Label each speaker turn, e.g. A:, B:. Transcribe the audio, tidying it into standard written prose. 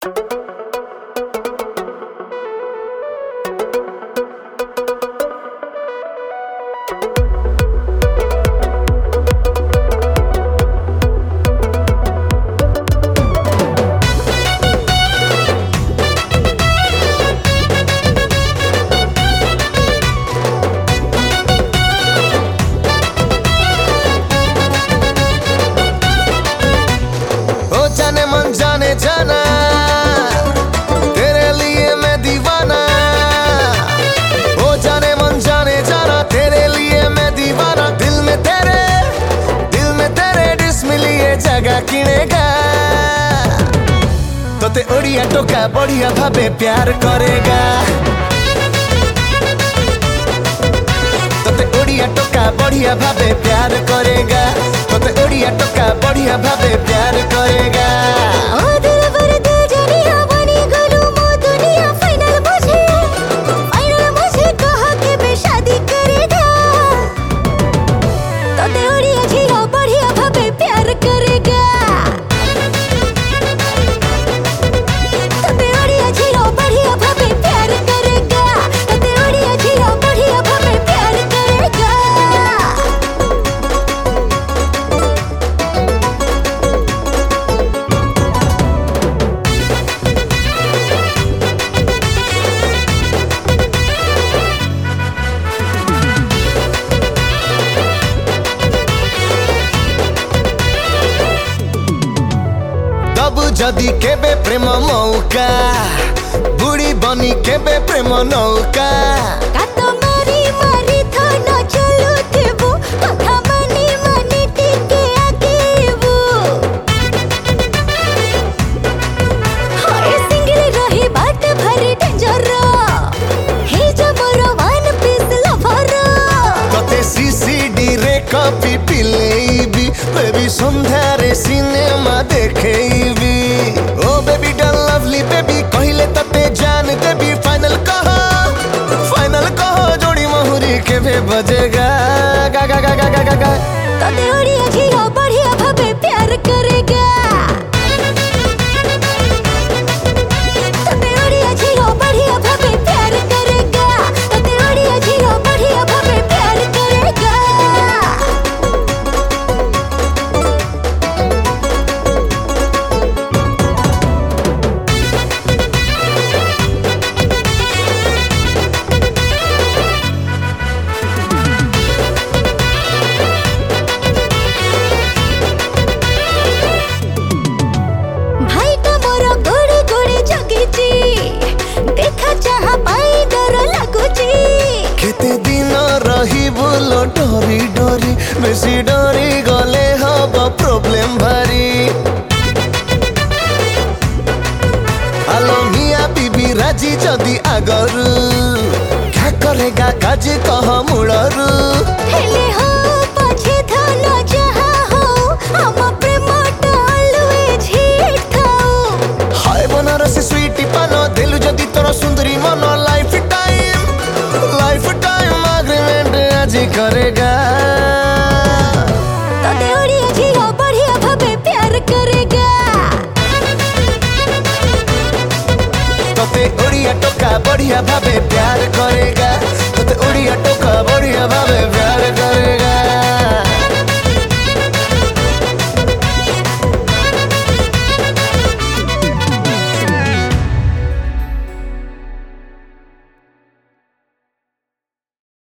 A: जाना तेरे लिए मैं दीवाना, हो जाने मन जाने जाना तेरे लिए मैं दीवाना। दिल में तेरे डिस्मिलिए जगह किनेगा तो ते ओडिया टोका बढ़िया भावे प्यार करेगा, तो ते ओडिया टोका बढ़िया भावे प्यार करेगा, तो ते ओडिया टोका बढ़िया भावे प्यार करेगा। जदि केबे प्रेम मौका बुढ़ी बनी केबे प्रेम नौका
B: मारी मारी थाना चलू देबो कथा मानी मानी टिके आगेबो हरे सिंगल रही बात भरी डेंजर हे जमरो वन पीस लवर
A: तते सीसीडी रे कॉपी पिलेबी बेबी संध्यारे सिनेमा देखेबी। Oh baby doll lovely baby कहिले तते जान देबी, फाइनल कहो जोड़ी महुरी के भे बजेगा गा गा गा गा गा गा गा।
B: तते ओडिया झियो बढ़िया भावे प्यार करेगा, तते ओडिया झियो बढ़िया भावे प्यार करेगा, तते ओडिया झियो बढ़िया भावे प्यार करेगा।
A: केते दिन रही बोलो डरी डरी बेसी डरी गले हब प्रॉब्लम भारी। आलो मिया बीबी राजी जदि आगरू क्या करेगा काज कह मूलरू
B: हेले हो पछे धन जहा हो हम प्रेम always hit थाओ।
A: हाय बनारस स्वीटी पानो दिल जदि तोर सुंदरी मन लाइफ टाइम एग्रीमेंट आज करेगा,
B: तते ओडिया झियो बढ़िया भावे प्यार करेगा,
A: तते ओडिया टोका बढ़िया भावे प्यार करेगा, तते ओडिया